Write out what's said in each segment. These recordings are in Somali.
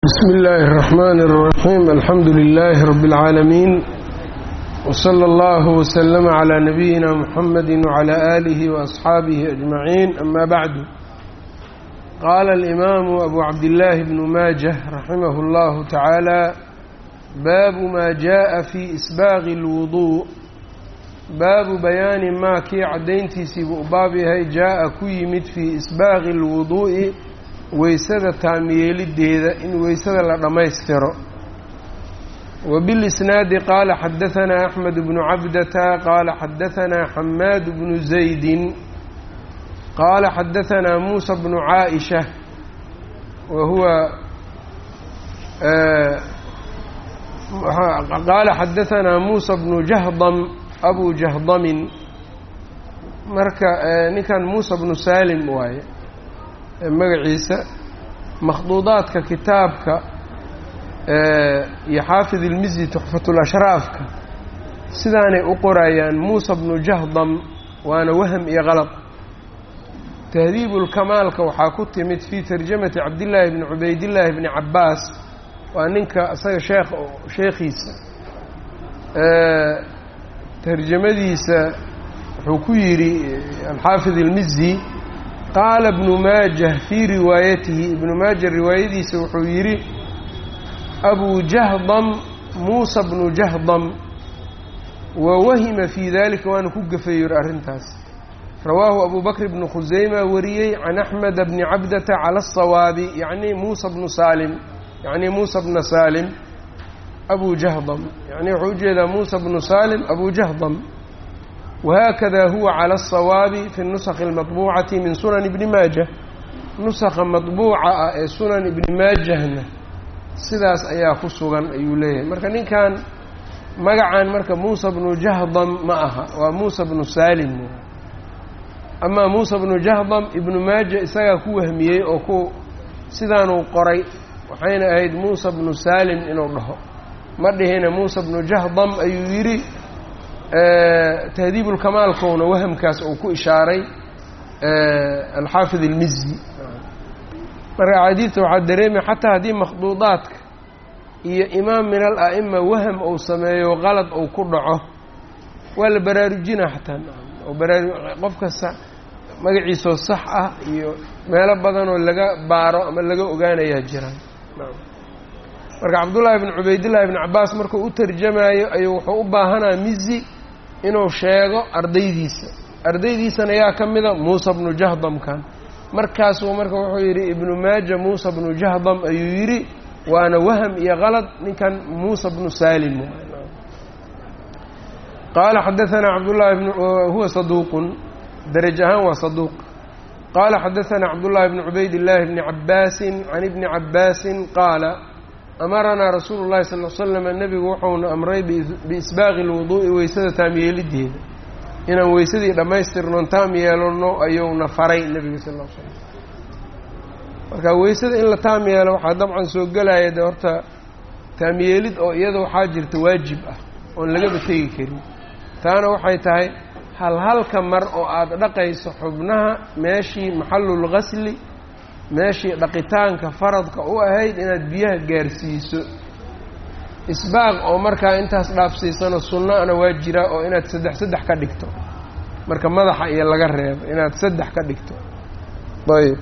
بسم الله الرحمن الرحيم. الحمد لله رب العالمين، وصلى الله وسلم على نبينا محمد وعلى آله وأصحابه أجمعين. أما بعد، قال الإمام أبو عبد الله بن ماجه رحمه الله تعالى: باب ما جاء في إسباغ الوضوء. باب بيان ما كي عدينتيسي بأبابها جاء كيمد في إسباغ الوضوء weysada taamiyeelideeda in weysada la dhammaystiro. وبالإسناد قال حدثنا أحمد بن عبدة قال حدثنا حماد بن زيد قال حدثنا موسى بن عائشة وهو قال حدثنا موسى بن جهضم أبو جهضم marka ninkan موسى بن سالم waaye magaciisa. makhduudaadka kitaabka iyo xaafid ilmizi tuxfatulashraafka sidaanay u qorayaan muusa bnu jahdam, waana wahm iyo qalad. tahdiibulkamaalka waxaa ku timid fii tarjamati cabdillaahi bni cubaydillaahi bni cabbaas, waa ninka isaga sheekhiisa tarjamadiisa wuxuu ku yidhi alxaafid ilmizi: qaala ibnu maajah fii riwaayatihi, ibnu maaja riwaayadiisa wuxuu yidhi abu jahdam muusa bnu jahdam, wa wahima fii dalika, waana ku gafeeyor arrintaas. rawaahu abu bakr bnu khusayma wariyey can axmeda bni cabdata cala asawaabi, yacni muusa bnu saalim, yacni muusa bna saalim abu jahdam, yacni wuxuu ujeedaa muusa bnu saalim abu jahdam. وهكذا هو على الصواب في النسخ المطبوعة من سنن ابن ماجه. نسخ مطبوعة سنن ابن ماجهna sidaas ayaa ku sugan ayuu leeyahay. marka ninkan magacaan marka muusa bnu jahdam ma aha, waa muusa bnu saalim. amaa muusa bnu jahdam ibnu maaja isagaa ku wahmiyey oo ku sidaanuu qoray, waxayna ahayd muusa bnu saalim inuu dhaho, ma dhihina muusa bnu jahdam ayuu yidhi. tahdiibulkamaalkowna wahamkaas uu ku ishaaray alxaafid ilmizi. marka axaadiidta waxaa dareemaya xataa haddii makhduudaadka iyo imaam min al-a'ima waham uu sameeyo qalad uu ku dhaco, waa la baraarujina xataa oo qof kasta magaciisoo sax ah iyo meelo badanoo laga baaro ama laga ogaanayaa jiraan. marka cabdullaahi bn cubaydillahi bni cabbaas markuu u tarjamayo ayuu wuxuu u baahanaa mizi inuu sheego ardaydiisana yaa ka mida muusa bnu jahdamkan. markaasuu marka wuxuu yidhi ibnu maaja muusa bnu jahdam ayuu yidhi, waana waham iyo qalad, ninkan muusa bnu saalim. qaala xadaanaa cabdullahi bn huwa saduuqun, daraj ahaan waa saduuq. qaala xadaanaa cabdullaahi bni cubaydillaahi bni cabbaasin can ibni cabbaasin qaala: amaranaa rasuulu llahi sal l slam, nebigu wuxuuna amray biisbaaqi lwuduu'i weysada taamyeelideeda, inaan weysadii dhammaystirnoon taam yeelano ayuuna faray nebiga sal l slam. marka weysada in la taam yeelo waxaa dabcan soo gelaya de horta taamyeelid oo iyada waxaa jirta waajib ah oon lagaba tegi karin. taana waxay tahay halka mar oo aada dhaqayso xubnaha meeshii maxallulgasli, meeshii dhaqitaanka faradka u ahayd inaad biyaha gaarsiiso. isbaaq oo markaa intaas dhaafsiisano sunnaana waa jiraa oo inaad saddex ka dhigto, marka madaxa iyo laga reebo inaad 3 ka dhigto. ayb.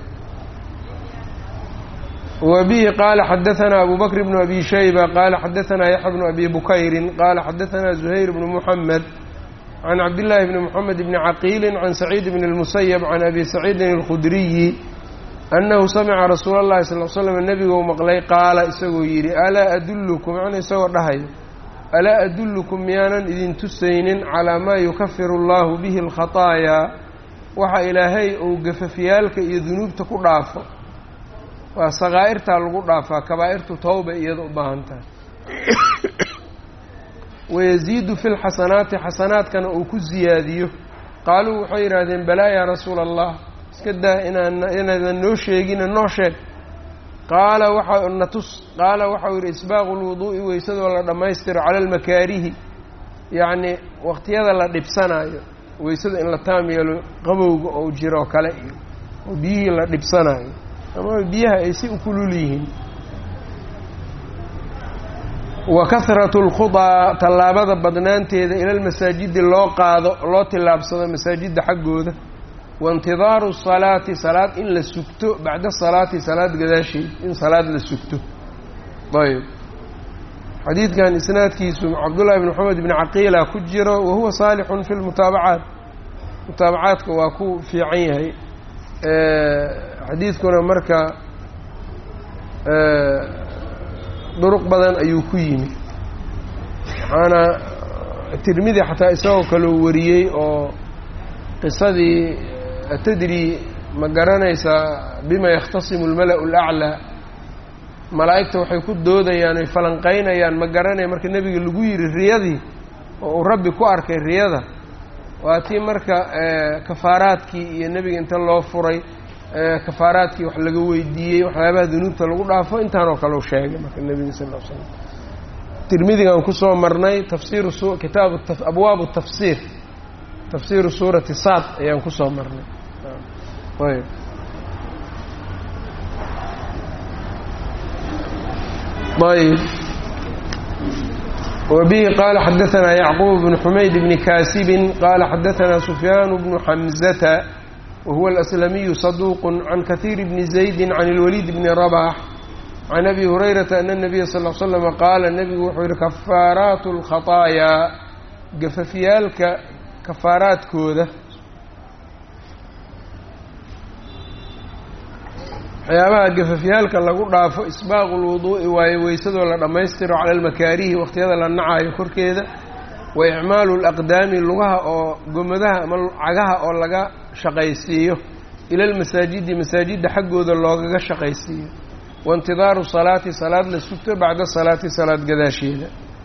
wa bihi qaala xadaanaa abu bakr bnu abi shayba qaala xadaanaa yaxya bnu abi bukayrin qaala xadaanaa zuhayr bnu muxamed can cabdillaahi bni moxamed bni caqiilin can saciid bni اlmusayab can abi saciidin اlkhudriyi annahu samica rasuula اllahi sal l slam, nebigou maqlay qaala isagoo yidhi: alaa adullukum, yani isagoo dhahayo, alaa adullukum miyaanan idin tusaynin calaa maa yukafiru allahu bihi alkhataayaa, waxa ilaahay uu gafafyaalka iyo dunuubta ku dhaafo. waa sakaa'irtaa lagu dhaafaa, kabaa'irtu towba iyada u baahan tahay. wayaziidu fi lxasanaati, xasanaadkana uu ku siyaadiyo. qaaluu waxay yidhaahdeen: balaa yaa rasuula allah, iska daa inaadan noo sheegina noo sheeg. qaala waxau yidhi: isbaaqu lwuduu'i, weysadoo la dhammaystiro cala almakaarihi, yacni waqtiyada la dhibsanaayo, weysada in la taam yeelo qabowga oo jiro kale iyo oo biyihii la dhibsanaayo ama biyaha ay si u kulul yihiin. wa kahratu lkhudaa tallaabada badnaanteeda ila lmasaajidi loo tillaabsado masaajidda xaggooda, waintidaaru salaati salaad in la sugto bacda salaati salaad gadaasheed in salaad la sugto. ayb xadiidkan isnaadkiisu cabdullahi bn maxamed bni caqiila ku jiro wahuwa saalixun fi lmutaabacaat, mutaabacaadka waa ku fiican yahay. xadiidkuna marka duruq badan ayuu ku yimi, waxaana tirmidi xataa isagoo kaloo wariyey oo qisadii atadri ma garanaysaa bima yakhtasimu almala-u alaclaa, malaa'igta waxay ku doodayaan ay falanqaynayaan ma garanaya marka nebiga lagu yidhi riyadii oo uu rabbi ku arkay riyada, waa tii marka kafaaraadkii iyo nebiga inta loo furay kafaaraadkii wax laga weydiiyey waxyaabaha dunuubta lagu dhaafo intaanoo kale u sheegay marka nebiga sal ll slam. tirmidigaan kusoo marnay tafsiiru kitaabu abwaabu tafsiir, tafsiiru suurati saad ayaan kusoo marnay. ayb ayb وبه قال حدثنا يعقوب بن حميد بن كاسب قال حدثنا سفيان بن حمزة وهو الأسلمي صدوق عن كثير بن زيد عن الوليد بن رباح عن أبي هريرة أن النبي صلى الله عليه وسلم قال النبي وحير كفارات الخطايا جففيالك كفارات كوذا waxyaabaha gafafyaalka lagu dhaafo isbaaqu lwuduu'i waaye weysadoo la dhammaystiro cala almakaarihi waqtiyada la nacayo korkeeda, wa icmaalu laqdaami lugaha oo gomadaha ama cagaha oo laga shaqaysiiyo ila almasaajidi masaajidda xaggooda loogaga shaqaysiiyo, waintidaaru salaati salaad la sugto bacda salaati salaad gadaasheeda.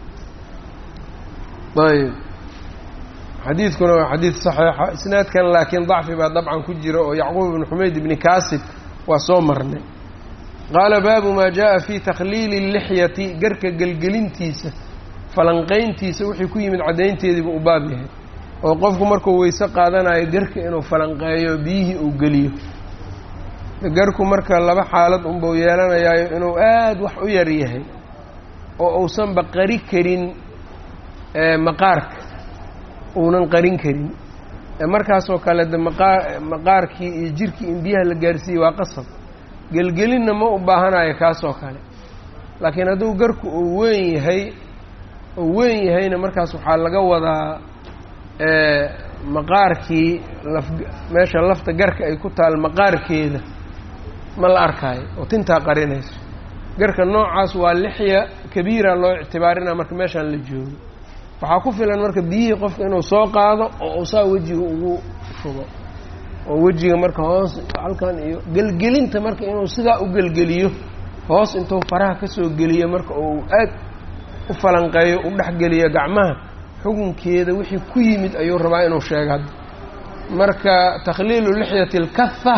ayb xadiidkuna waa xadiid saxiixa, isnaadkan laakiin dacfi baa dabcan ku jira oo yacquub ibnu xumayd ibni kaasib waa soo marnay. qaala baabu maa jaa fii takhliili lixyati garka gelgelintiisa falanqayntiisa wixii ku yimid caddaynteediiba u baab yahay, oo qofku markuu weyse qaadanayo garka inuu falanqeeyo biyihii uu geliyo. garku marka laba xaalad unbuu yeelanayaayo inuu aada wax u yar yahay oo uusanba qari karin maqaarka uunan qarin karin, markaasoo kale de maqaarkii iyo jirkii in biyaha la gaarsiiyey waa qasab, gelgelinna ma u baahanayo kaasoo kale. laakiin hadduu garku uu weyn yahayna markaas waxaa laga wadaa maqaarkii meesha lafta garka ay ku taal maqaarkeeda ma la arkaayo oo tintaa qarinayso. garka noocaas waa lixya kabiira loo ictibaarinaa marka meeshaan la joogo. waxaa ku filan marka biyihii qofka inuu soo qaado oo uu saa wejiga ugu shubo, oo wejiga marka hoos halkan iyo gelgelinta marka inuu sidaa u gelgeliyo hoos intuu faraha ka soo geliyo marka uu aad u falanqeeyo u dhexgeliyo gacmaha xukunkeeda wixii ku yimid ayuu rabaa inuu sheego. hadda marka takhliilu lixyati alkafa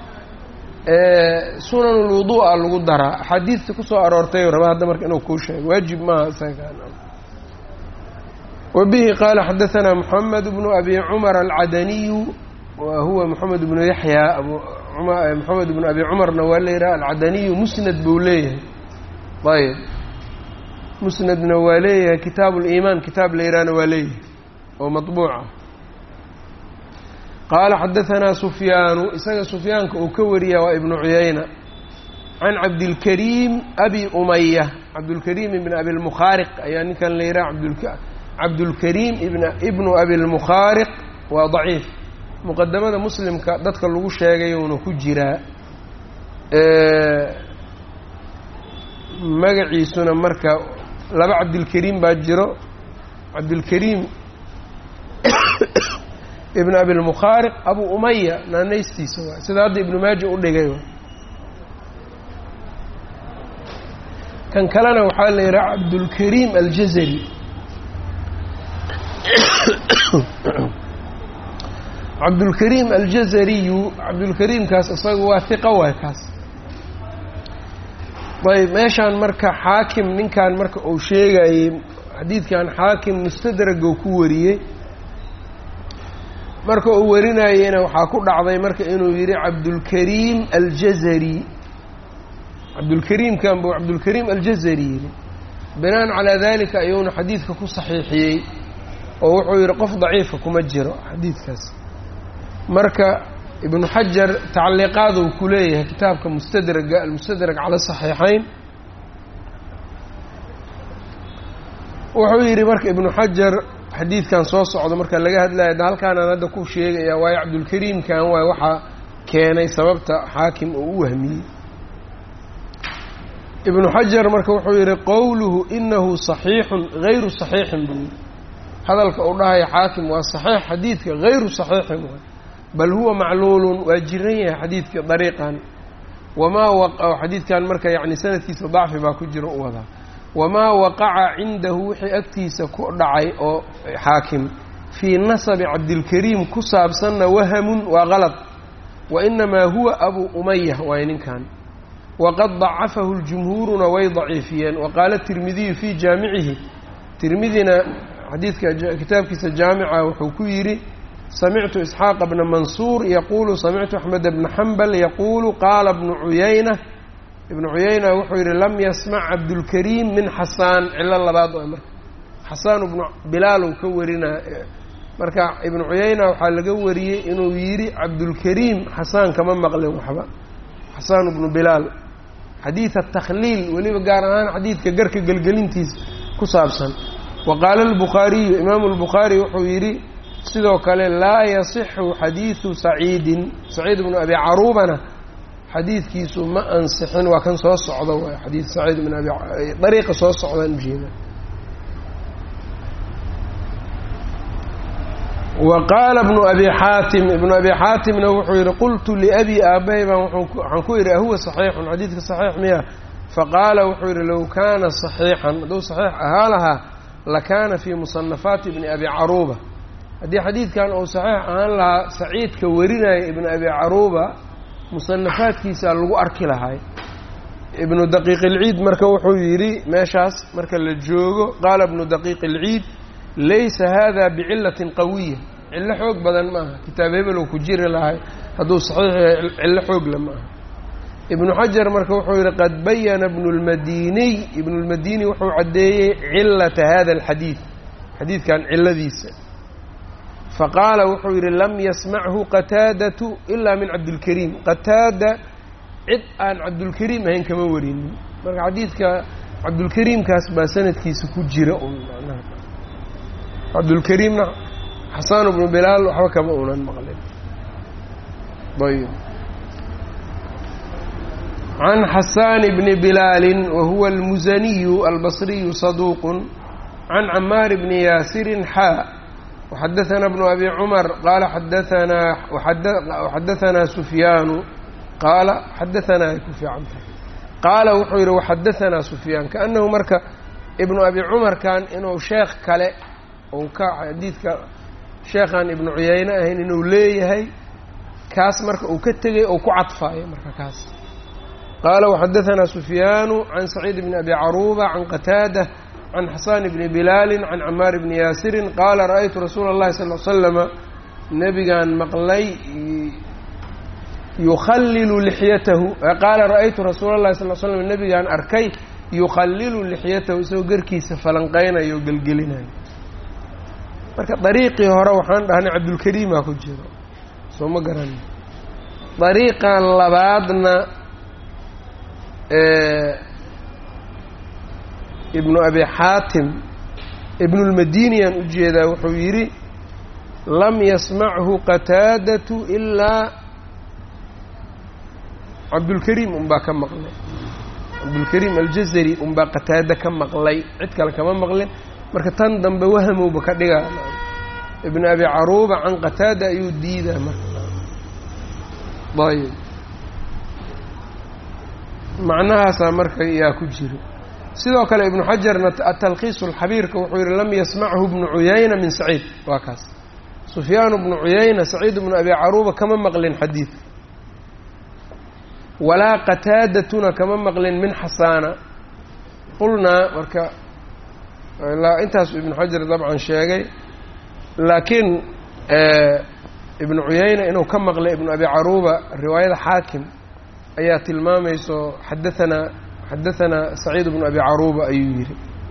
sunan lwuduu'a lagu daraa, axaadiista kusoo aroortay rabaa hadda marka inuu kuu sheego, waajib maaha isaga. وبه قال حدثنا محمد بن أبي عمر العدني وهو محمد بن يحيى محمد بن أبي عمر نواليرا العدني مسند بوليه. طيب مسند نواليه كتاب الإيمان كتاب ليران نواليه ومطبوعة. قال حدثنا سفيان إساق سفيان كوريا وابن عيينة عن عبد الكريم أبي أمية، عبد الكريم بن أبي المخارق يعني كان ليرا عبد الكريم ابن أبي المخارق وضعيف. مقدمة مسلم dadka lagu sheegay uu ku jira magaciisuna marka laba Cabdulkarim baa jiro, Cabdulkarim ibn Abi al-Mukhariq Abu Umayya naanaystiisa waa sida hadda Ibn Majah u dhigay. kan kalena waxaa la yiraahdaa Cabdulkarim al-Jazari. cabdulkariim aljazariyu cabdulkariimkaas isaga waa hiqa waay kaas. ayb meeshaan marka xaakim ninkan marka uu sheegayey xadiidkan xaakim mustadraguu ku wariyey, marka uu warinayeyna waxaa ku dhacday marka inuu yidhi cabdulkariim aljazari, cabdulkariimkan buu cabdulkariim aljazari yidhi. binaan calaa dalika ayuuna xadiidka ku saxiixiyey oo wuxuu yidhi qof daciifa kuma jiro xadiidkaas. marka ibnu xajar tacliiqaaduu ku leeyahay kitaabka mustadraga almustadrag cala saxiixayn. wuxuu yidhi marka ibnu xajar xadiidkan soo socdo marka laga hadlaya halkaanaan hadda ku sheegaya waayo cabdulkariimkan waay waxaa keenay sababta xaakim uu u wahmiyey. ibnu xajar marka wuxuu yidhi qowluhu inahu صaxiixun غayru صaxiixin buu yidhi hadalka uu dhahaya xaakim waa صaxiix xadiidka غayru صaxiixin waay bal huwa macluulun waa jiran yahay xadiidka dariiqan wamaa waqaca xadiidkan marka yacni sanadkiisa dacfi baa ku jiro u wadaa wamaa waqaca cindahu wixii agtiisa ku dhacay oo xaakim fii nasabi cabdilkariim ku saabsanna wahamun waa qalad wa inamaa huwa abu umaya waay ninkan waqad dacafahu ljumhuuruna way daciifiyeen. waqaala tirmidiyu fii jaamicihi tirmidina xadiidka kitaabkiisa jaamica wuxuu ku yidhi samictu isxaaqa bna mansuur yaquulu samictu axmed bna xambal yaquulu qaala bnu cuyayna ibnu cuyayna wuxuu yidhi lam yasmac cabdulkariim min xasaan cilo labaad oo marka xasaan ibnu bilaal uu ka warinaa marka ibnu cuyayna waxaa laga wariyey inuu yidhi cabdulkariim xasaan kama maqlin waxba xasaan ibnu bilaal xadiid atakhliil weliba gaar ahaan xadiidka garka gelgelintiisa ku saabsan. wa qaala albukhaariyu imaamu albukhaari wuxuu yidhi sidoo kale laa yasixu xadiidu saciidin saciid ibnu abi caruubana xadiidkiisu ma ansixin waa kan soo socda waay xadiid saciid ibn abi dariiqa soo socdaan ujeeda. wa qaala ibnu abi xaatim ibnu abi xaatimna wuxuu yidhi qultu liabi aabbahay baan waxaan ku yidhi ahuwa saxiixun xadiidka saxiix miya faqaala wuxuu yidhi low kaana saxiixan hadduu saxiix ahaa lahaa lakaana fii musanafaati ibni abi caruuba haddii xadiidkan uu saxiix ahaan lahaa saciidka warinaya ibnu abi caruuba musanafaadkiisa lagu arki lahay. ibnu daqiiq ilciid marka wuxuu yidhi meeshaas marka la joogo qaala ibnu daqiiq ilciid laysa hada bicilatin qawiya cillo xoog badan maaha kitaab hebelou ku jiri lahay hadduu saxiix yahay cillo xoogla ma aha. ibnu xajar marka wuxuu yidhi qad bayana ibnulmadiniy ibnulmadini wuxuu caddeeyey cilata hada alxadiid xadiidkan ciladiisa faqaala wuxuu yidhi lam yasmachu qataadatu ilaa min cabdilkariim qataada cid aan cabdulkariim ahayn kama warinin marka xadiidka cabdulkariimkaas baa sanadkiisa ku jira un macnaha cabdulkariimna xasaan ibnu bilaal waxba kama unan maqlin. ayb can xasaan bni bilaalin wahuwa almusaniyu albasriyu saduuqun can camaar bni yaasirin xaa وxadaثna بن أbي cmر qaala xadaثna سufyaanu qaala xadaثna ay ku fiican tahay qaala wuxuu yidhi وxadaثna سufyaan kaأnahu marka ibnu abi cumarkan inuu sheekh kale ou ka xadiidka sheekhaan ibnu cuyayne ahayn inuu leeyahay kaas marka uu ka tegay ou ku cadfaayo marka kaas qaala وxadaثna سufyaanu can سacيid bni abi caruuba can qataadة can xasaan bni bilaali can camaar bni yaasirin qaala ra'aytu rasuula اllahi sal l slama nebigaan maqlay yukhallilu lixyatahu qaala ra'aytu rasuula اllahi sal l slam nebigaan arkay yukhallilu lixyatahu isagoo garkiisa falanqeynayo o gelgelinayo marka dariiqii hore waxaan dhahnay cabdulkariimaa ku jiro soo ma garani dariiqan labaadna ibnu abi xaatim ibnulmadiniyaan ujeedaa wuxuu yidhi lam yasmachu qataadatu ilaa cabdulkariim unbaa ka maqlay cabdulkariim aljazari unbaa qataada ka maqlay cid kale kama maqlin marka tan dambe wahamowba ka dhigaa ibnu abi caruuba can qataada ayuu diidaa marka ayb macnahaasaa marka yaa ku jiro. sidoo kale ibnu xajarna atalkhiis اlxabiirka wuxuu yihi lam yasmachu bnu cuyayna min saciid waa kaas sufyaan bnu cuyayna saciid bnu abi caruuba kama maqlin xadiidka walaa qataadatuna kama maqlin min xasaana qulnaa marka intaasu ibnu xajar dabcan sheegay laakiin ibnu cuyayna inuu ka maqlay ibnu abi caruuba riwaayada xaakim ayaa tilmaamayso xadaثna saciid bnu abi caruuba ayuu yidhi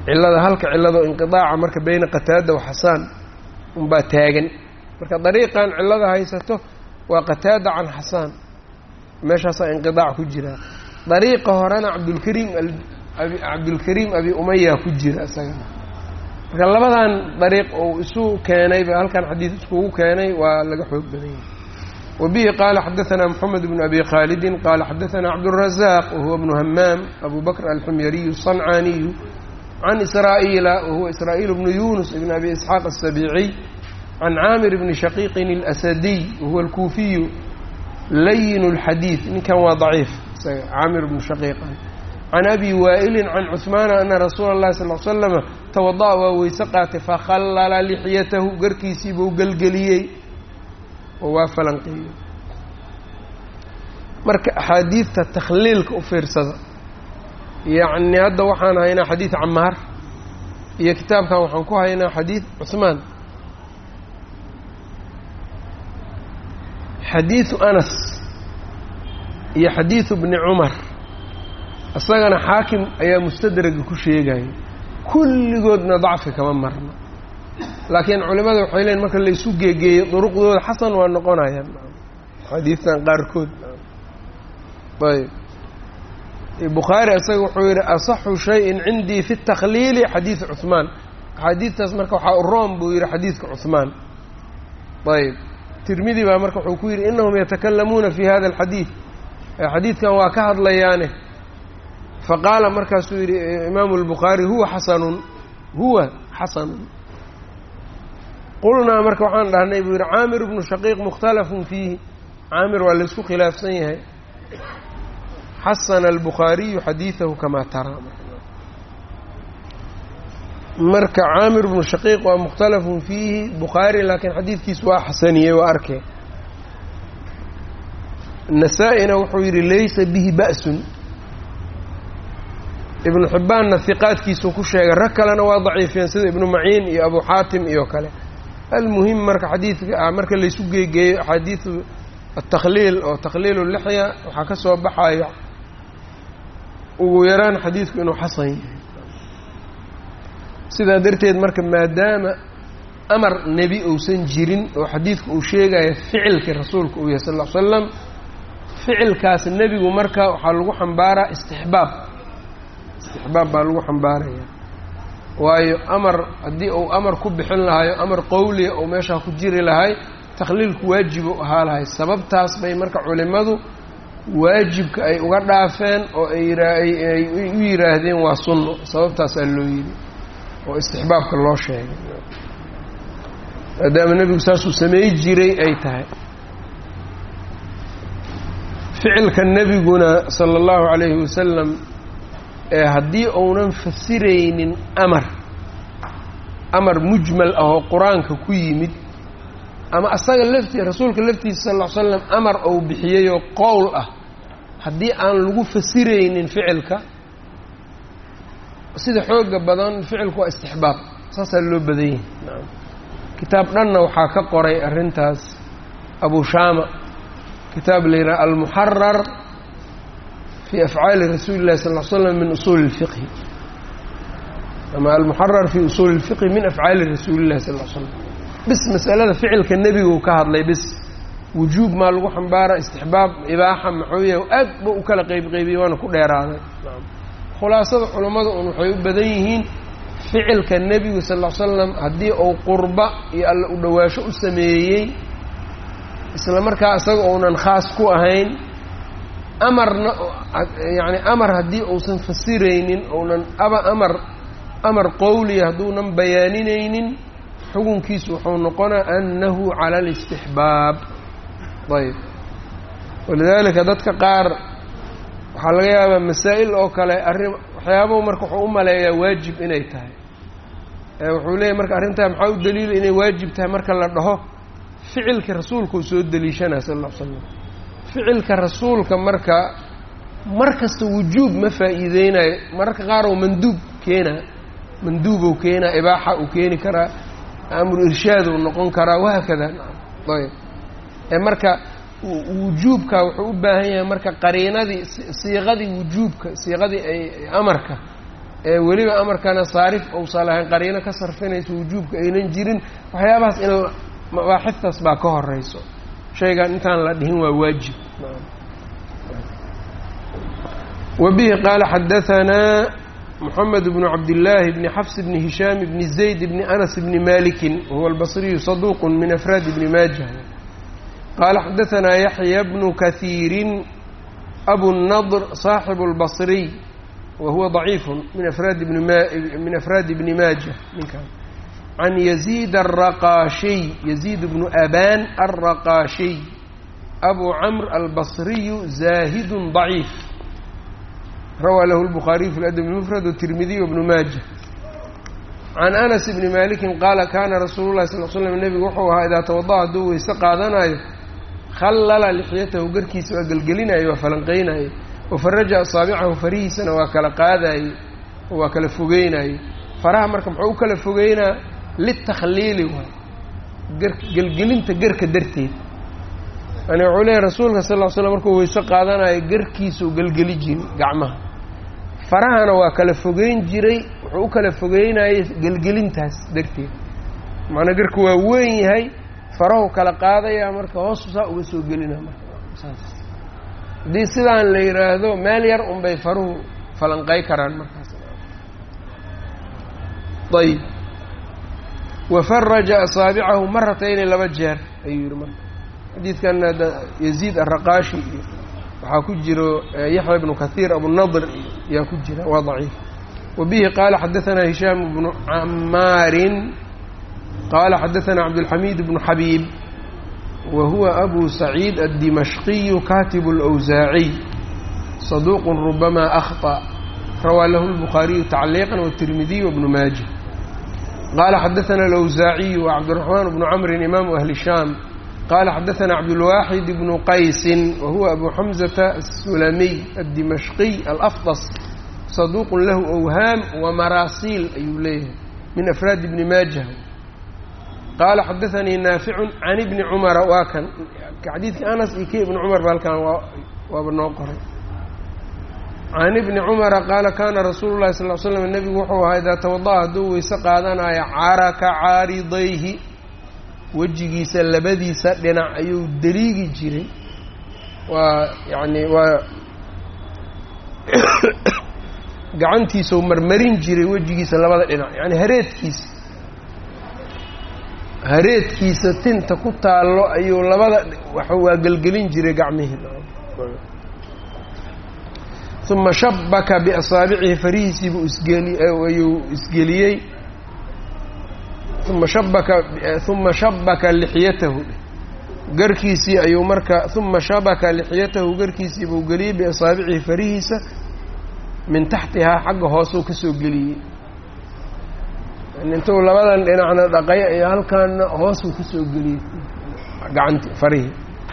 cilada halka cilado inqidaaca marka bayna qataada wa xasaan unbaa taagan marka dariiqan cilada haysato waa qataada can xasaan meeshaasaa inqidaac ku jira dariiqa horena cabdulkariim abi umaya ku jira isagana marka labadan dariiq uu isu keenay ba halkan xadiid iskugu keenay waa laga xoog badan yahay وبه قال حدثنا محمد بن أبي خالد قال حدثنا عبد الرزاق وهو ابن همام أبو بكر الحميري الصنعاني عن إسرائيل وهو إسرائيل بن يونس بن أبي إسحاق السبيعي عن عامر بن شقيق الأسدي وهو الكوفي لين الحديث إن كان ضعيف عامر بن شقيق عن أبي وائل عن عثمان أن رسول الله صلى الله عليه وسلم توضأ ويسقات فخلل لحيته قركيسي وقلقليي ووافلنقيه marka axaadiidta takhliilka u fiirsada yacni hadda waxaan haynaa xadiid camaar iyo kitaabkan waxaan ku haynaa xadiid cuhmaan xadiidu anas iyo xadiidu bni cumar isagana xaakim ayaa mustadraga ku sheegaya kulligoodna dacfi kama marno laakiin culimada waxay leeyiin marka la isu geegeeyo duruqdooda xasan waa noqonayaan xadiidtan qaarkood ayb bukhaari isaga wuxuu yidhi asaxu shayin cindii fi اtakhliili xadiid cuhmaan axaadiidtaas marka waxaa u room buu yidhi xadiidka cuhmaan ayb tirmidi baa marka wuxuu ku yidhi inahum yatakalamuuna fi hada alxadiid xadiidkan waa ka hadlayaane faqaala markaasuu yidhi imaamu اlbukhaari huwa xasanun qulnaa marka waxaan dhahnay buu yidhi caamir bnu shaqiiq mukhtalafun fiihi caamir waa laysku khilaafsan yahay xasana albukhaariyu xadiidahu kamaa taraa marka caamir bnu shaqiiq waa mukhtalafun fiihi bukhaari laakiin xadiidkiisu waa xasaniyey waa arkay nasaa-ina wuxuu yidhi laysa bihi ba'sun ibnu xibbaanna hiqaadkiisuu ku sheegay rag kalena waa daciifiyeen sida ibnu maciin iyo abu xaatim iyo kale almuhim marka xadiidka marka laysu geegeeyo axaadiidu atakhliil oo takhliilu lixya waxaa ka soo baxaya ugu yaraan xadiidku inuu xasan yahay sidaa darteed marka maadaama amar nebi uusan jirin oo xadiidku uu sheegaya ficilkii rasuulka uu yahay sal ll ly slam ficilkaas nebigu marka waxaa lagu xambaaraa istixbaab baa lagu xambaaraya waayo amar haddii uu amar ku bixin lahayo amar qowliya ou meeshaa ku jiri lahay takhliilku waajibu ahaa lahay sababtaas bay marka culimmadu waajibka ay uga dhaafeen oo ay u yidhaahdeen waa sunno sababtaasaa loo yidhi oo istixbaabka loo sheegay maadaama nebigu saasuu samey jiray ay tahay ficilka nebiguna sala allahu calayhi wasalam haddii uunan fasiraynin amar mujmal ah oo qur-aanka ku yimid ama asaga rasuulka laftiisa sal ll ly slam amar ou bixiyeyoo qowl ah haddii aan lagu fasiraynin ficilka sida xooga badan ficilku waa istixbaab saasaa loo badan yahay kitaab dhanna waxaa ka qoray arrintaas abu shaama kitaab la yidhaha almuxarar في أفعاal رasuuل الlahi صلى اه عليه وسلم min uصuل الفqه ama almuxarar fi usuuli الfiqhi min afcaali rasuuli الlahi sal ll ly slam bis masalada ficilka nebigu ka hadlay bis wujuub maa lagu xambaara istixbaab ibaaxa maxooya aad ba u kala qeybqeybiyey waana ku dheeraaday khulaasada culammada un waxay u badan yihiin ficilka nebigu sal ll ly slam haddii uu qurba iyo alla u dhowaasho u sameeyey isla markaa isaga ounan khaas ku ahayn amarna yani amar haddii uusan fasiraynin ounan amar qowliya hadduunan bayaaninaynin xukunkiisu wuxuu noqonaa annahu cala alistixbaab ayb walidaalika dadka qaar waxaa laga yaabaa masaa'il oo kale waxyaabahu marka wuxuu u maleeyaa waajib inay tahay wuxuu leeyahy marka arrintaa maxaa u daliila inay waajib tahay marka la dhaho ficilka rasuulka uu soo deliishanaya sal alla ly slam ficilka rasuulka marka mar kasta wujuub ma faa'iideynayo mararka qaar oo manduubou keenaa ibaaxa uu keeni karaa amru irshaad uu noqon karaa wahaakada ayb marka wujuubka wuxuu u baahan yahay marka qariinadii siiqadii wujuubka siiqadii ay amarka weliba amarkana saarif uusan lahayn qariino ka sarfinayso wujuubka aynan jirin waxyaabahaas in mabaaxiftaas baa ka horeyso shaygan intaan la dhihin waa waajib. وبه قال حدثنا محمد بن عبد الله بن حفص بن هشام بن زيد بن أنس بن مالك وهو البصري صدوق من أفراد ابن ماجه. قال حدثنا يحيى بن كثير أبو النضر صاحب البصري وهو ضعيف من أفراد ابن ماجه عن يزيد الرقاشي يزيد بن أبان الرقاشي أبو عمرو البصري زاهد ضعيف روى له البخاري في الأدب المفرد والترمذي وابن ماجه. عن أنس بن مالك قال كان رسول الله صلى الله عليه وسلم النبي وحوها إذا توضأ دو يسقادنا خلل لحيته وقركيس وقلقلنا وفلنقينا وفرج أصابعه فريسا وكل قاذا وكل فوقينا فراه مركم كل فوقينا للتخليل قلقلين تقرك درتين أنا عليه رسول الله صلى الله عليه وسلم مركو ويسقادنا قركيس وقلقلي جين قعمه farahana waa kala fogeyn jiray wuxuu u kala fogeynayay gelgelintaas darteed macna garku waa weyn yahay farahu kala qaadaya marka hoos saa uga soo gelina marka hadii sidaan la yiraahdo meel yar un bay faruhu falanqay karaan markaas. طيب وفرج أصابعه مرتين لaba jeer ayuu yiri marka xadiidkan يزيد الرقاشي waxaa ku jiro يحيى بن كثير أبو النضر yaa ku jira waa ضعيف. وبه قال حدثنا هشام بن عمار قال حدثنا عبد الحميد بن حبيب وهو أبو سعيد الدمشقي كاتب الأوزاعي صدوق ربما أخطأ روى له البخاري تعليقا والترمذي وابن ماجه. قال حدثنا الأوزاعي وعبد الرحمن بن عمرو إمام أهل الشام قال حدثنا عبد الواحد بن قيس وهو أبو حمزة السلمي الدمشقي الأفطس صدوق له أوهام ومراسيل أيوليه من أفراد ابن ماجه. قال حدثني نافع عن ابن عمر وكان كحديث أنس إكي ابن عمر بالكان وابنوقر عن ابن عمر قال كان رسول الله صلى الله عليه وسلم النبي وحوها إذا توضأ دو سقادنا عارك عارضيه wejigiisa labadiisa dhinac ayuu dariigi jiray waa yani waa gacantiisa marmarin jiray wejigiisa labada dhinac yani hareedkiisa tinta ku taalo ayuu labada waa gelgelin jiray gacmihi. ثم شبك بأصابعه فريسي ayuu isgeliyey ثم شبك لحيته قركيسي أيو مركا ثم شبك لحيته قركيسي بوقلي بأصابعه فريسة من تحتها حق هوسو كسو قلي يعني انتو لبدا لنا عنا دقايا هل كان هوسو كسو قلي قعنتي فريه.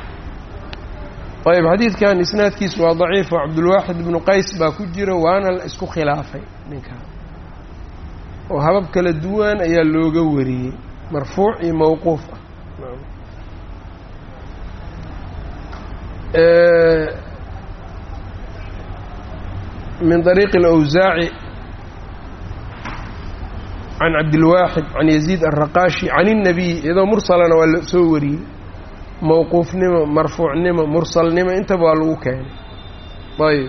طيب حديث كان إسناد كيس ضعيف وعبد الواحد بن قيس باكجر وانا الاسكو خلافي منك وهبب kala duwan ayaa looga wariyay marfuuc iyo mawquuf من طريق الأوزاعي عن عبد الواحد عن يزيد الرقاشي عن النبي إذا مرسلنا ولا سوري موقوف نما مرفوع نما مرسل نما انت بالو كان. طيب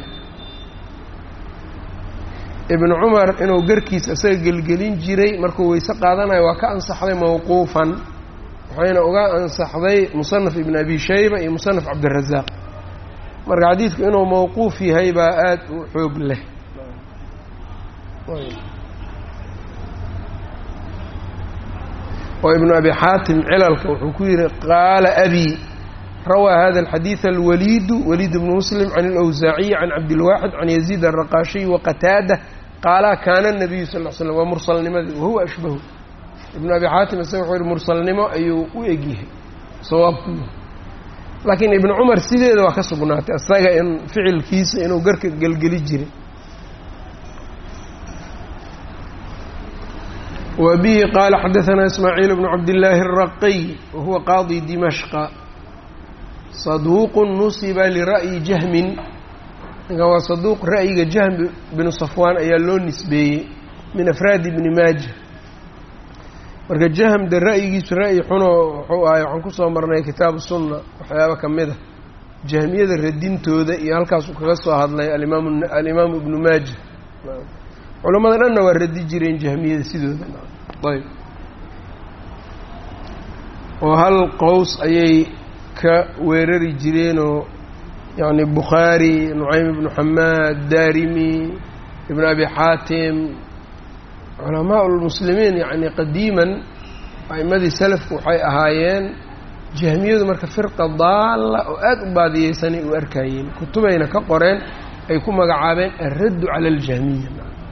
ابن عمر inuu garkiis asaga gelgelin jiray markuu weyse qaadanayo waa ka ansaxday mawquufan waxayna uga ansaxday musannaf ibn abi shayba iyo musannaf abd الرزاق marka xadiidku inuu mawquuf yahay baa aad u xoog leh. وابن أبي حاتم علالك وحكير قال أبي روى هذا الحديث وليد بن مسلم عن الأوزاعي عن عبد الواحد عن يزيد الرقاشي وقتادة قال كان النبي صلى الله عليه وسلم ومرسل نما وهو أشبه. ابن أبي حاتم يسوي مرسل نما أيو ويجيه صواب كله لكن ابن عمر سيده وكسبنات أصلا إن فعل كيس إنه قرك قلقلي جري. وبه قال حدثنا إسماعيل بن عبد الله الرقي وهو قاضي دمشق صدوق نصب لرأي جهم ninkan waa saduuq ra'yiga Jahm binu Safwaan ayaa loo nisbeeyey min afraad ibn Maajah marka Jahm de ra'yigiisu ra'yi xuno wuxuu ahay waxaan kusoo marnay kitaabu sunna waxyaaba ka mid ah jahmiyada radintooda iyo halkaas uu kaga soo hadlay al-imaam ibn Maajah culimada dhanna waa radi jireen jahmiyada sidooda ayb oo hal qows ayay ka weerari jireenoo يعني بخاري نعيم بن حماد دارمي ابن أبي حاتم علماء المسلمين يعني قديما أئمة سلف وحي أهايين جهمية مركا فرقة ضالة وآد بعضي سنة وأركاين كتبين كقرين أيكم مقعابين الرد على الجهمية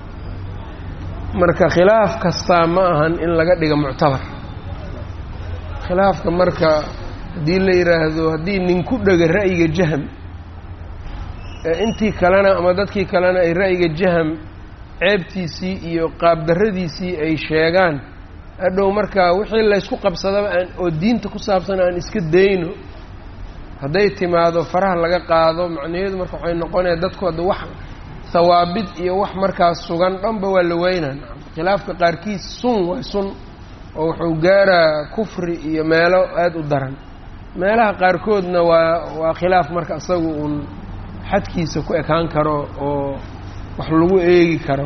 مركا خلاف كستاماهن إن لقد معتبر خلاف كمركا دي اللي يراهدو دي ننكب لغا رأي جهم intii kalena ama dadkii kalena ay ra'yiga Jahm ceebtiisii iyo qaab daradiisii ay sheegaan hadhow markaa wixii la isku qabsadaba oo diinta ku saabsan aan iska dayno hadday timaado faraha laga qaado macnaheedu marka waxay noqonaysaa dadku wada wax thawaabid iyo wax markaas sugan dhanba waa la weynaan khilaafka qaarkiis sun oo wuxuu gaaraa kufri iyo meelo aad u daran meelaha qaarkoodna waa khilaaf marka asagu un xadkiisa ku ekaan karo oo wax lagu eegi karo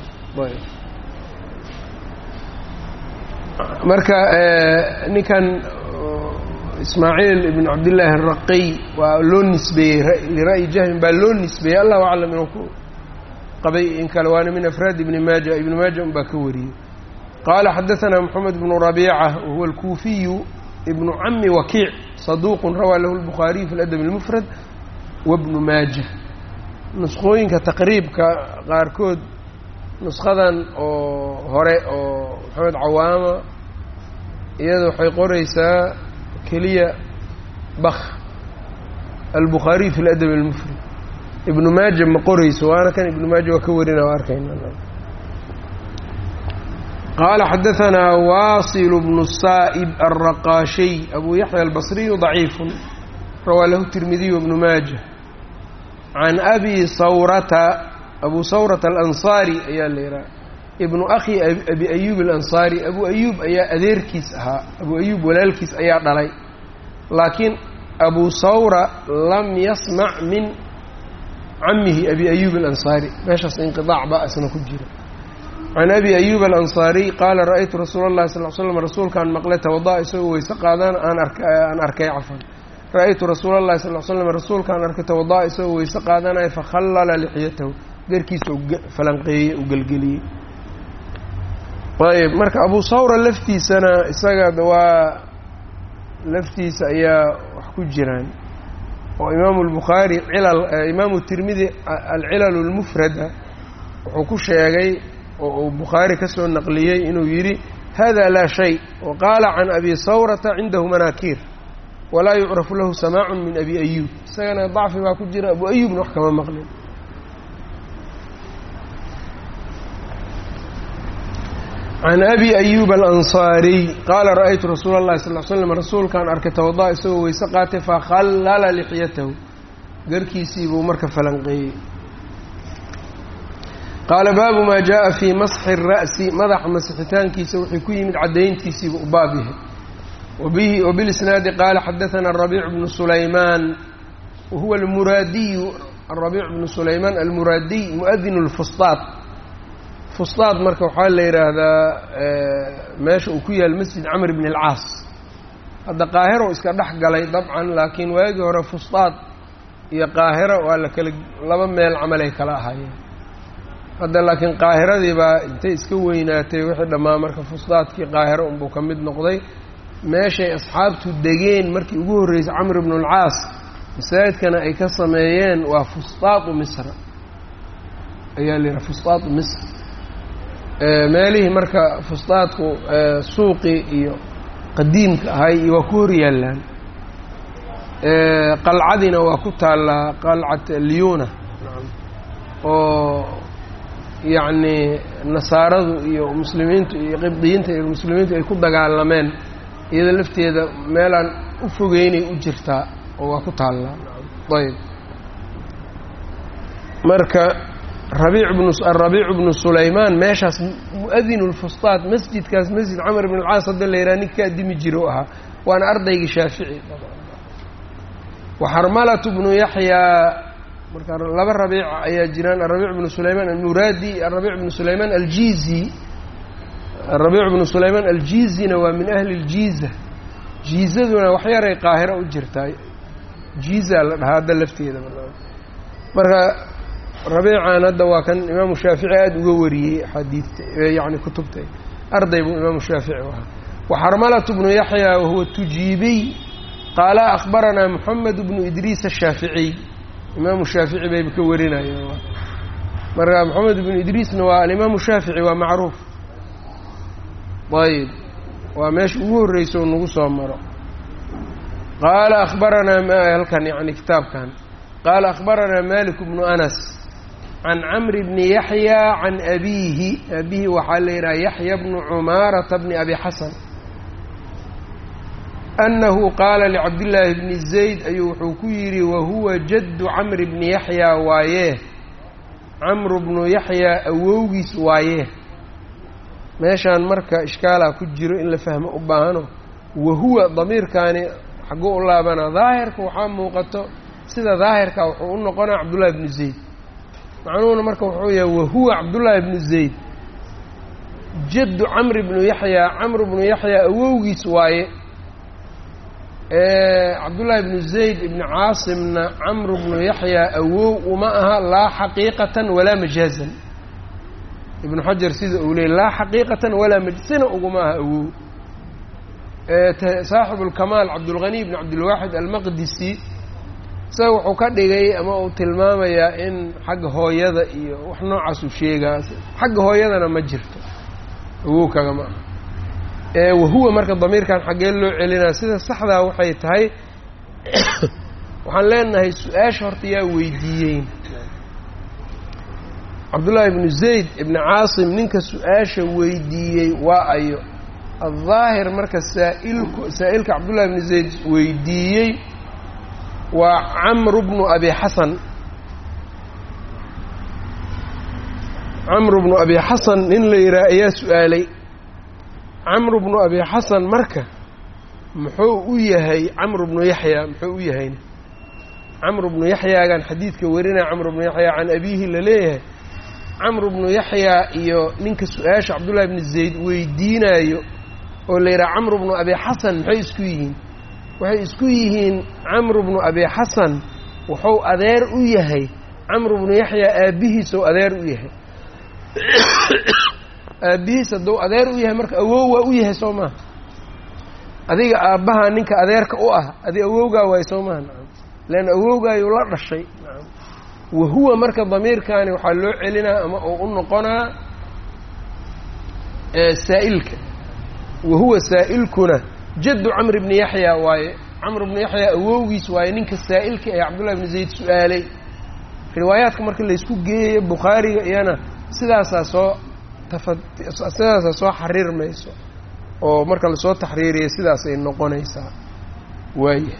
marka ninkan Ismaaciil ibn Abdullah al-Raqi waa loo nisbeeyey lira'yi Jahm baa loo nisbeeyey Allahu a'lam inuu ku qabay in kale waana min afraad ibn Maajah baa ka wariyey قال حدثنا محمد بن ربيعة وهو الكوفي ابن عم وكيع صدوق روى له البخاري في الأدب المفرد وابن ماجه نسخوين كتقريب كقاركود نسخة أو هراء أو محمد عوامة يدو حيقريسا كلية بخ البخاري في الأدب المفرد ابن ماجه مقريس وأنا كان ابن ماجه وكورنا واركين قال حدثنا واصل بن الصائب الرقاشي أبو يحيى البصري ضعيف روى له الترمذي وابن ماجه عن أبي ثورة الأنصاري أيا الليرة ابن أخي أبي أيوب الأنصاري أبو أيوب أيا أذيركيس أبو أيوب ولالكيس أيا دلي لكن أبو ثورة لم يسمع من عمه أبي أيوب الأنصاري ماشي انقطاع بقى سنكجره عن أبي أيوب الأنصاري قال رأيت رسول الله صلى الله عليه وسلم رسول كان مقلته وضاء يسوي سقادان أن أركي عفوا رأيت رسول الله صلى الله عليه وسلم رسول كان أركته وضاء يسوي سقادان فخلل لحيته قركيس فلنقي وقلقلي طيب مرك أبو ثورة لفتي سنة سقاد لفتي سأيا وحكو الجيران وإمام البخاري إمام الترمذي العلل المفردة وحكو الشياغي وبخاري كسر النقليي إنه يري هذا لا شيء وقال عن أبي ثورة عنده مناكير ولا يعرف له سماع من أبي أيوب سينا ضعف ما كجرى أبو أيوب نحكم مقلب عن أبي أيوب الأنصاري قال رأيت رسول الله صلى الله عليه وسلم رسول كان أركته وضاء يسوي سقاته فخلل لحيته قركي سيبه مركب فلنقي قال باب ما جاء في مسح الرأس مدح مسحتان كيس وحكي من عدين كيس بابه وبالإسناد قال حدثنا الربيع بن سليمان وهو المرادي الربيع بن سليمان المرادي مؤذن الفسطاط فسطاط مركو حال ليرا هذا ماشي وكيا المسجد عمرو بن العاص هذا قاهرة وإسكا دحقلي طبعا لكن واجه ورا فسطاط هي قاهرة ولا لما ميل عملي كلا هاي هذا لكن قاهرة دي با انت اسكا ويناتي وحي دما marka fusdaadkii qaahira un buu kamid noqday meeshay asxaabtu degeen markii ugu horeysay Amr ibn al-Aas masaajidkana ay ka sameeyeen waa fusdaad Misr ayaa leeyahay fusdaad Misr meelihi marka fusdaadku suuqi iyo qadiimka ahay iyo ku horiyaalaan qalcadina waa ku taala qalcad Liyuna oo يعني نصارى ومسلمين قبطيين المسلمين ay ku dagaalameen iyada lafteeda meelan u fogeynay u jirtaa oo waa ku taala ayb marka الربيع بن سليمان meeshaas مؤذن الفسطاط masjidkaas masjid camr بن الcaas hadda la yidhaha ninka adimi jiro ahaa waana ardaygii shaafici وxarmلة بن yaحyى marka laba rabiic ayaa jiraan الربيع بن سليمان الmuraadi الربيع بن سليمان الجيزي الربيع بن سليمان الجيزina waa min أهli الجيزة jiizaduna wax yaray qaahira u jirtaa jiiza la dhahaa hadda lafteeda marka rabiican hadda waa kan imaamu shaafici aada uga wariyey axaadiidta yani kutubta arday buu imaamu shaafici u ahaa وxarmلة بن yaحyى wahuwa tujiibiy qaala أخbaranaa محamed بن إdriis الshaaficiي imaamu shaafici bayba ka warinayeen marka moxamed بن idriisna waa alimaamu shaafici waa macruuf ayb waa meesha ugu horreysa oo nagu soo maro qaala أخbaranaa halkan yani kitaabkan qaala أخbaranaa malik بن أnas can cmr bn yaحyى can abihi waxaa la yidhaha yaحya bnu cumaarata bni abi xasan أnahu qaala lcabdillaahi bni zayd ayuu wuxuu ku yidhi wahuwa jaddu camri bni yaxyaa waayee camru bnu yaxyaa awowgiis waayee meeshaan marka ishkaalaa ku jiro in la fahmo u baahano wahuwa damiirkaani xagguu u laabana daahirka waxaa muuqato sida daahirka wuxuu u noqonaa cabdullaahi bnu zayd macnuhuna marka wuxuu yahay wahuwa cabdullaahi bnu zayd jaddu camri bnu yaxyaa camru bnu yaxyaa awowgiis waaye cabdullaahi bnu zayd ibni caasimna camru bnu yaxyaa awow uma aha laa xaqiiqatan walaa majaazan ibnu xajar sida uu leeyay laa xaqiiqatan walaa sina uguma aha awow saaxibu lkamaal cabdulghani bn cabdilwaaxid almaqdisi isaga wuxuu ka dhigay ama uu tilmaamayaa in xagga hooyada iyo wax noocaasuu sheegaa xagga hooyadana ma jirto awow kagama aha wahuwa marka damiirkan xaggee loo celinaa sida saxdaa waxay tahay waxaan leenahay su-aasha horta yaa weydiiyeyn cabdullaahi ibnu zayd ibni caasim ninka su-aasha weydiiyey waa ayo الظaahir marka saa'ilka cabdullahi ibni zayd weydiiyey waa camru bnu abi xasan camru bnu abi xasan nin la yidhaha ayaa su-aalay camru bnu abi xasan marka muxuu u yahay camru bnu yaxyaa muxuu u yahayna camru bnu yaxyaagan xadiidka warinaya camru bnu yaxyaa can abiihi la leeyahay camru bnu yaxyaa iyo ninka su-aasha cabdullahi bni zayd weydiinayo oo la yidhaha camru bnu abi xasan maxay isku yihiin waxay isku yihiin camru bnu abi xasan wuxuu adeer u yahay camru bnu yaxyaa aabbihiisou adeer u yahay aabbihiis hadduu adeer u yahay marka awow waa u yahay soo maha adiga aabbaha ninka adeerka u ah adi awowgaa waay soo maha nacam leanna awowgaayuu la dhashay nacam wahuwa marka damiirkaani waxaa loo celinaa ama uu u noqonaa saa'ilka wahuwa saa'ilkuna jaddu camr bni yaxyaa waaye camr bni yaxyaa awowgiis waaye ninka saa'ilka ee cabdullahi bni zayd su-aalay riwaayaadka marka laysku geeyayo bukhaariga iyana sidaasaa soo xariirmayso oo marka lasoo taxriiriya sidaasay noqonaysaa waaya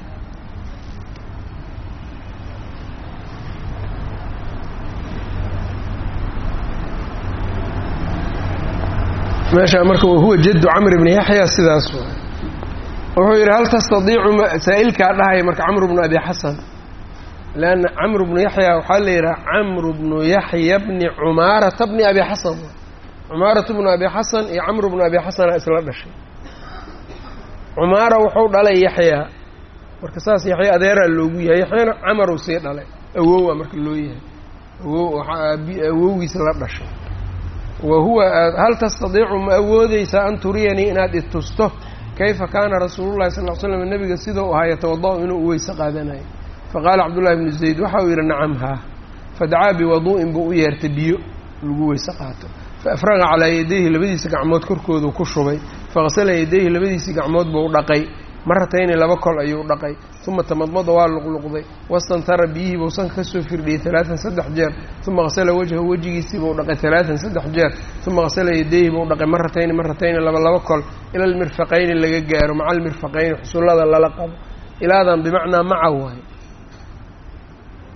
meeshaa marka wahuwa jaddu camr bni yaxyaa sidaas waay wuxuu yidhi hal tastadiicu saa'ilkaa dhahaya marka camru bnu abi xasan leanna camru bnu yaxyaa waxaa la yidhaha camru bnu yaxya bni cumaarata bni abi xasan cumaaratu bnu abi xasan iyo camru bnu abi xasana isla dhashay cumaara wuxuu dhalay yaxyaa marka saas yaxya adeeraa loogu yahay yaxyana camaruu sii dhalay awowa marka loo yahay awowgiisa la dhashay wahuwa hal tastadiicu ma awoodeysaa an turiyanii inaad itusto kayfa kaana rasuulullahi sal ll slam nabiga sidau ahaa yatawada-u inuu u weyse qaadanayo faqaala cabdullahi bnu zayd waxa uu yidhi nacam haa fadacaa biwaduu'in buu u yeertay biyo lagu weyse qaato faafraqa calaa yadayhi labadiisa gacmood korkoodu ku shubay faqasala yadayhi labadiisii gacmood buu dhaqay maratayni laba kol ayuu dhaqay uma tamadmada waa luqluqday wastantara biyihii buu sanka kasoo firdhiyey 3 saddex jeer uma qasala wajhahu wejigiisii buu dhaqay 3 saddex jeer uma qasala yadayhi buu dhaqay maratayni laba kol ila almirfaqayni laga gaaro maca almirfaqayni xusullada lala qabo ilaadan bimacnaa maca waayo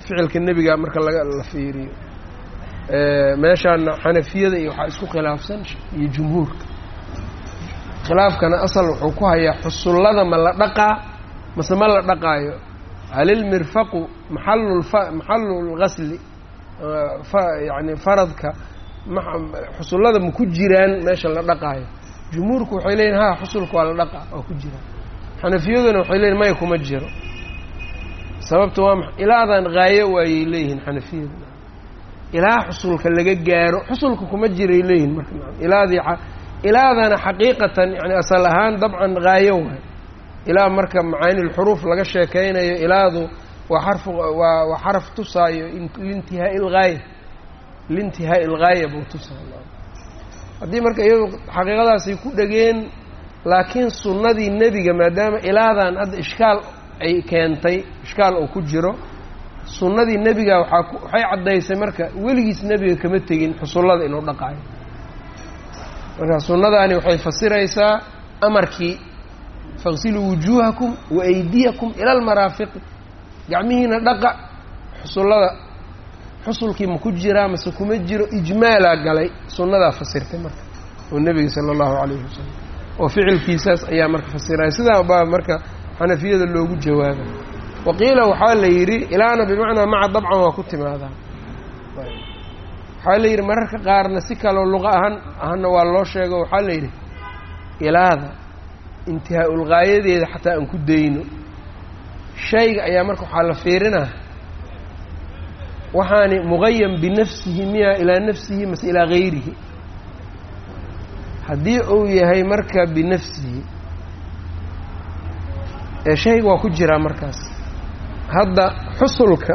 ficilka nebiga marka la fiiriyo meeshaana xanafiyada iyo waxaa isku khilaafsan iyo jumhuurka khilaafkana asal wuxuu ku hayaa xusullada ma la dhaqaa mase ma la dhaqaayo halilmirfaqu maxallulgasli yani faradka xusullada ma ku jiraan meesha la dhaqaayo jumhuurku waxay leeyihin ha xusulka waa la dhaqaa waa ku jiraan xanafiyaduna waxay leeyihin maya kuma jiro sababta waa maa ilaadan haayo waayay leeyihiin xanafiyada ilaa xusulka laga gaaro xusulka kuma jiray leeyihin marka ilaadana xaqiiqatan yani asal ahaan dabcan haayo waay ilaa marka macaani lxuruuf laga sheekeynayo ilaadu waa xaraf tusaayo liintihaa'i ilgaaya buu tusaayo haddii marka iyadu xaqiiqadaasay ku dhegeen laakiin sunnadii nebiga maadaama ilaadan hadda ishkaal ay keentay ishkaal uu ku jiro sunnadii nebiga waxay caddaysay marka weligiis nebiga kama tegin xusullada inuu dhaqaayo marka sunnadaani waxay fasiraysaa amarkii faqsiluu wujuuhakum wa aydiyakum ila almaraafiqi gacmihiina dhaqa xusullada xusulkii ma ku jiraa mase kuma jiro ijmaalaa galay sunnadaa fasirtay marka oo nebiga sala allahu calayhi wasalam oo ficilkiisaas ayaa marka fasiraya sidaa baa marka xanafiyada loogu jawaaba waqiila waxaa la yidhi ilaana bimacnaa maca dabcan waa ku timaadaa waxaa la yidhi mararka qaarna si kaloo luqa ahanna waa loo sheego waxaa la yidhi ilaada intihaa-ulgaayadeeda xataa aan ku dayno shayga ayaa marka waxaa la fiirinaa waxaani muqayan binafsihi miya ilaa nafsihi mase ilaa gayrihi haddii uu yahay marka binafsihi shayga waa ku jiraa markaas hadda xusulka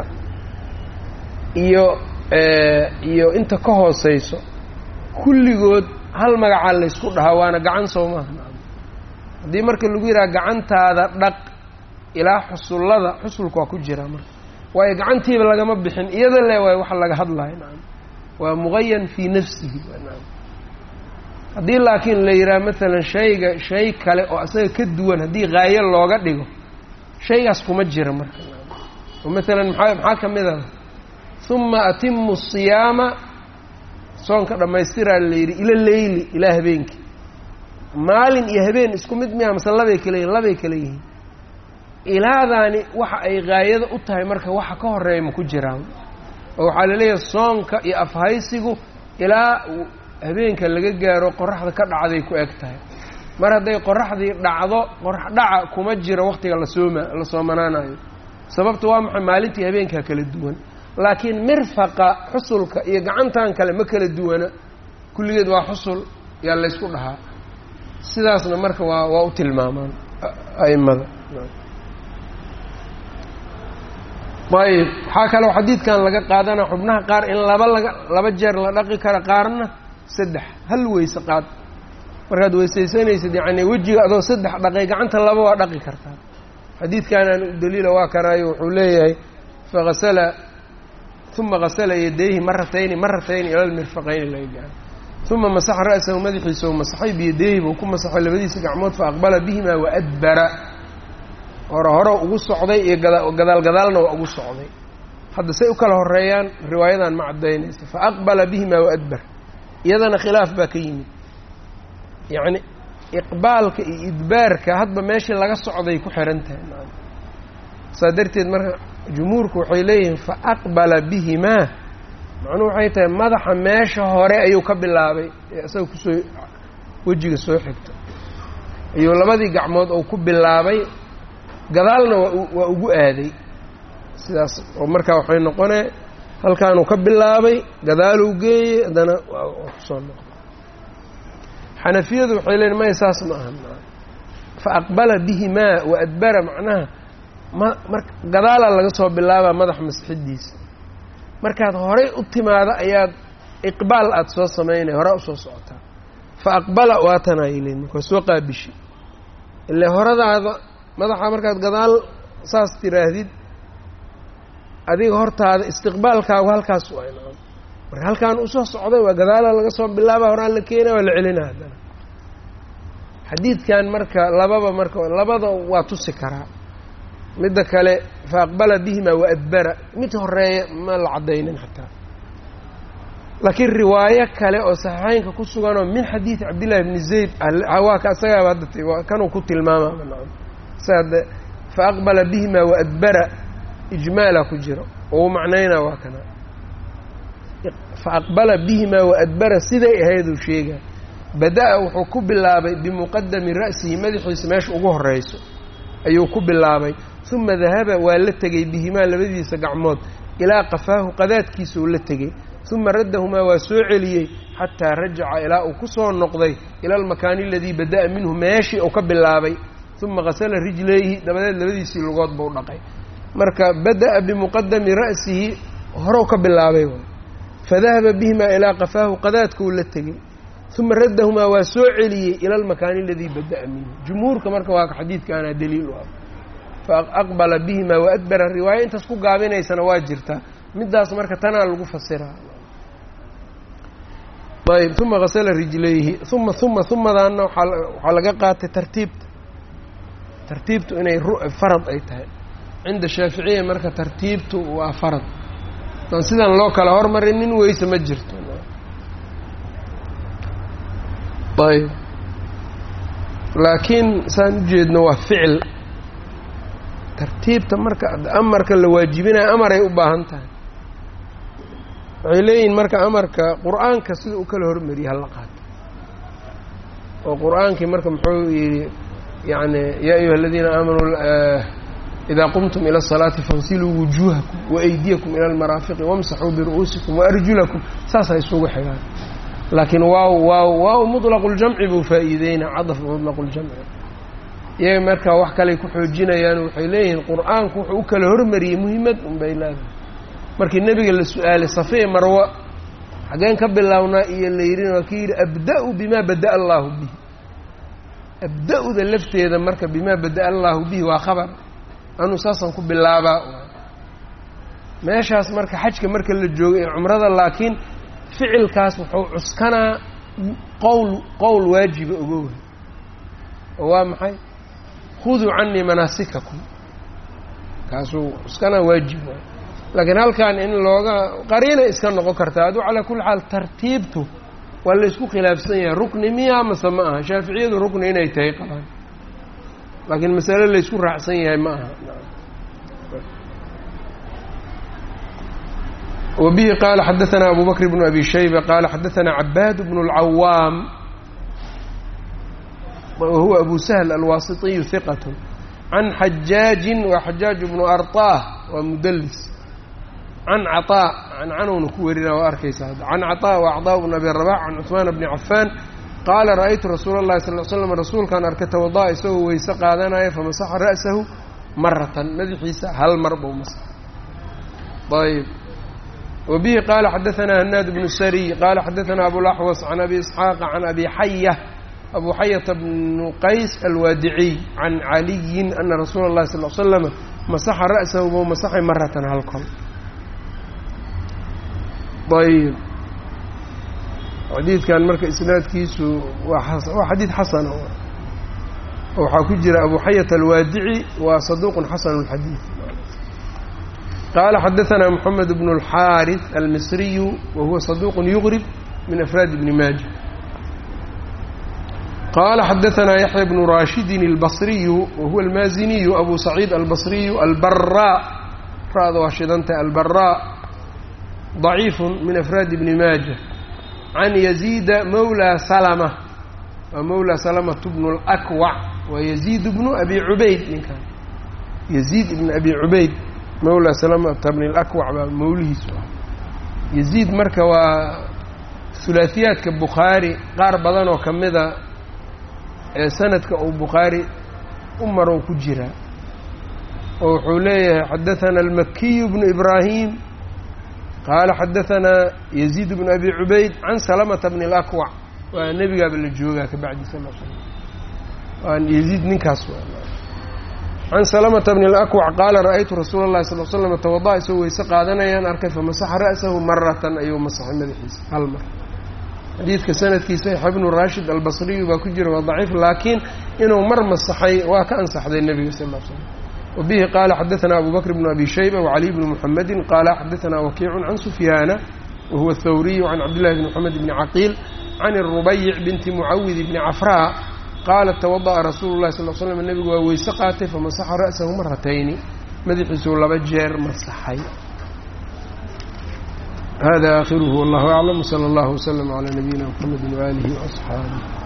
iyo inta ka hooseyso kulligood hal magacaa laysku dhahaa waana gacan soo maaha haddii marka lagu yidhaha gacantaada dhaq ilaa xusullada xusulka waa ku jiraa marka waayo gacantiiba lagama bixin iyada le waay waxa laga hadlayo nacam waa muqayan fii nafsihi nacam haddii laakiin la yidhaha maalan shay kale oo asaga ka duwan haddii haayo looga dhigo shaygaas kuma jira marka oo maalan maxaa ka mid ah uma atimu asiyaama soonka dhammaystiraa la yidhi ila leyli ilaa habeenkii maalin iyo habeen isku mid miya mase labay kala yihiin ilaadaani waxa ay haayada u tahay marka waxa ka horeeya ma ku jiraan oo waxaa laleeyahay soonka iyo afhaysigu ilaa habeenka laga gaaro qoraxda ka dhacday ku eg tahay mar hadday qoraxdii dhacdo qorax dhaca kuma jiro waqtiga la soomanaanayo sababta waa maxay maalintii habeenkaa kala duwan laakiin mirfaqa xusulka iyo gacantan kale ma kala duwana kulligeed waa xusul yaa laysku dhahaa sidaasna marka waa u tilmaamaan a'immada ayb waxaa kaloo xadiidkan laga qaadanaa xubnaha qaar in laba jeer la dhaqi kara qaarna 3 hal weyse qaad markaad weysaysanaysid yacni wejiga adoo 3 dhaqay gacanta 2 waa dhaqi kartaa xadiidkanaan u daliila waa kanaayo wuxuu leeyahay uma gasala yadayhi maratayni ila almirfaqayni laga gaaro uma masaxa ra'sahu madaxiisa u masaxay biyadayhi buu ku masaxay labadiisa gacmood fa aqbala bihimaa waadbara hore ugu socday iyo gadaalna waa ugu socday hadda say u kala horeeyaan riwaayadan ma caddaynaysa fa aqbala bihimaa waadbar iyadana khilaaf baa ka yimid yacni iqbaalka iyo idbaarka hadba meeshii laga socday ku xihan tahay saa darteed marka jumhuurku waxay leeyihiin fa aqbala bihimaa macnuhu waxay tahay madaxa meesha hore ayuu ka bilaabay ee isaga kusoo wejiga soo xigto ayuu labadii gacmood oo ku bilaabay gadaalna waa ugu aaday sidaas oo markaa waxay noqonee halkaanuu ka bilaabay gadaaluu geeyey haddana waa kusoo noqday xanafiyadu waxay leeyiin maya saas ma aha fa aqbala bihimaa wa adbara macnaha gadaalaa laga soo bilaabaa madax masxidiisa markaad horay u timaado ayaad iqbaal aada soo samaynaya horaa usoo socotaa fa aqbala waatanay leeyiin marka waa soo qaabishi ile horadaada madaxa markaad gadaal saas tiraahdid adiga hortaada istiqbaalkaagu halkaas waa inaan marka halkaan usoo socday waa gadaala laga soo bilaaba horaan la keenaya waa la celinaa haddana xadiidkan marka labada waa tusi karaa midda kale fa aqbala bihimaa wa adbara mid horeeya ma la caddaynin xataa laakiin riwaayo kale oo saxiixeynka ku suganoo min xadiidi cabdillahi bni zayd waa ka asagaaba hadda kanuu ku tilmaama nacam saade fa aqbala bihimaa wa adbara ijmaala ku jiro oo macnaynaa waa kana fa aqbala bihimaa wa adbara siday ahayduu sheegaa bada-a wuxuu ku bilaabay bimuqadami ra'sihi madaxiisa meesha ugu horeyso ayuu ku bilaabay uma dahaba waa la tegey bihimaa labadiisa gacmood ilaa qafaahu qadaadkiisuu la tegey uma raddahumaa waa soo celiyey xataa rajaca ilaa uu ku soo noqday ila almakaani aladii bada'a minhu meeshii uu ka bilaabay uma qasala rijlayhi dabadeed labadiisii lugood buu dhaqay marka bada'a bimuqadami ra'sihi horow ka bilaabay fadahaba bihimaa ilaa qafaahu qadaadkuu la tegey uma raddahumaa waa soo celiyey ila almakaani aladii bada'a minhu jumhuurka marka waa xadiidkaana daliil u ah fa aqbala bihimaa wa adbara riwaayo intaas ku gaabinaysana waa jirtaa middaas marka tanaa lagu fasiraa ayb uma qasala rijlayhi umadaanna waxaa laga qaatay tartiibtu inay farad ay tahay cinda shaaficiya marka tartiibtu waa farad dan sidan loo kala hormarinin weyse ma jirto ayb laakiin saan ujeedno waa ficil tartiibta marka amarka la waajibinayo amaray u baahan tahay waxay leeyihin marka amarka qur-aanka sida u kala hormariyay hala qaato oo qur-aankii marka muxuu yidhi yani yaa ayuha aladiina aamanuu idaa qumtum ila الsalaati faغsiluu wujuuhakum waaydiyakum ila almaraafiqi wamsaxuu biru'uusikum waarjulakum saasay isugu xigaan laakiin waaw muطlaqu اljamci buu faa'iideynaa cadaf muطlaqu اljamci iyaga markaa wax kaley ku xoojinayaan waxay leeyihiin qur-aanku wuxuu u kala hormariyey muhiimad un bay leedahay markii nebiga la su-aalay safee marwa xageen ka bilownaa iyo la yidhin waa ki yidhi abda-u bimaa bada'a allaahu bihi abda-uda lafteeda marka bimaa bada'a allaahu bihi waa khabar anuu saasaan ku bilaabaa meeshaas marka xajka marka la joogo ee cumrada laakiin ficilkaas wuxuu cuskanaa qowl waajiba ogowa oo waa maxay khuduu canii manaasikakum kaasuu cuskanaa waajib waay laakiin halkan in looga qariina iska noqon kartaa aduu calaa kulli xaal tartiibtu waa la isku khilaafsan yahay rukni miya mase ma aha shaaficiyadu rukni inay tahay qabaan laakiin masale la isku raacsan yahay ma aha وبه قال حدثنا أبو بكر بن أبي شيبة قال حدثنا عباد بن العوام وهو أبو سهل الواسطي ثقة عن حجاج وحجاج بن أرطاه ومدلس عن عطاء عنه نكورنا وأركيس هذا عن عطاء وأعضاء بن أبي الرباح عن عثمان بن عفان قال رأيت رسول الله صلى الله عليه وسلم رسول كان أركت وضاء يسوي ويسقى ذناي فمسح رأسه مرة مدحيسة هل مربو مسح طيب وبه قال حدثنا هناد بن السري قال حدثنا أبو الأحوص عن أبي إسحاق عن أبي حية أبو حية بن قيس الوادعي عن علي أن رسول الله صلى الله عليه وسلم مسح رأسه ومسح مرة هلكم طيب حديث كان مركز إسناد كيسو وحديث حسن وحكجر أبو حية الوادعي وصدوق حسن الحديث قال حدثنا محمد بن الحارث المصري وهو صدوق يغرب من أفراد ابن ماجه قال حدثنا يحيى بن راشد البصري وهو المازني أبو سعيد البصري البراء فراد واشدنت البراء ضعيف من أفراد ابن ماجه عن يزيد مولى سلمة ومولى سلمة بن الأكوع ويزيد بن أبي عبيد من كان يزيد بن أبي عبيد مولى سلمة بن الأكوع موليه سؤال يزيد مركا وثلاثيات كبخاري قار بدن وكمذا سند كأو بخاري أمر وكجرا وحوليه حدثنا المكي بن إبراهيم قال حدثنا يزيد بن أبي عبيد عن سلمة بن الأكوع والنبي قبل الجوغة بعد صلى الله عليه وسلم وأن يزيد نكاسوا عن سلمة بن الأكوع قال رأيت رسول الله صلى الله عليه وسلم توضأ يسوي سقادنا ينأرك فمسح رأسه مرة أيوم مسح مدحيس هالمرة حديث كسنة كيسيح ابن راشد البصري وكجر وضعيف لكن إنه مر مسحي وكأن صحدي النبي صلى الله عليه وسلم وبه قال xdثna أbو بكر بن أbي شhيبة وعلي بن محمد qال xdثna وkيع عن سفyان وهو الثوري عن عبد الله بن محمد بن عقيل عن الربيع بنت معوذ بن عفراء qالت توضأ رsuل الlahi صلى اه علي سلم نبgu waa weyse qaatay famaسxa رأسه مرتين madaxiisuu 2 jeer masaxay. hذا آخره والله أعلم وصلى الله وسلم على نبينا محمد وآله وأصحابه.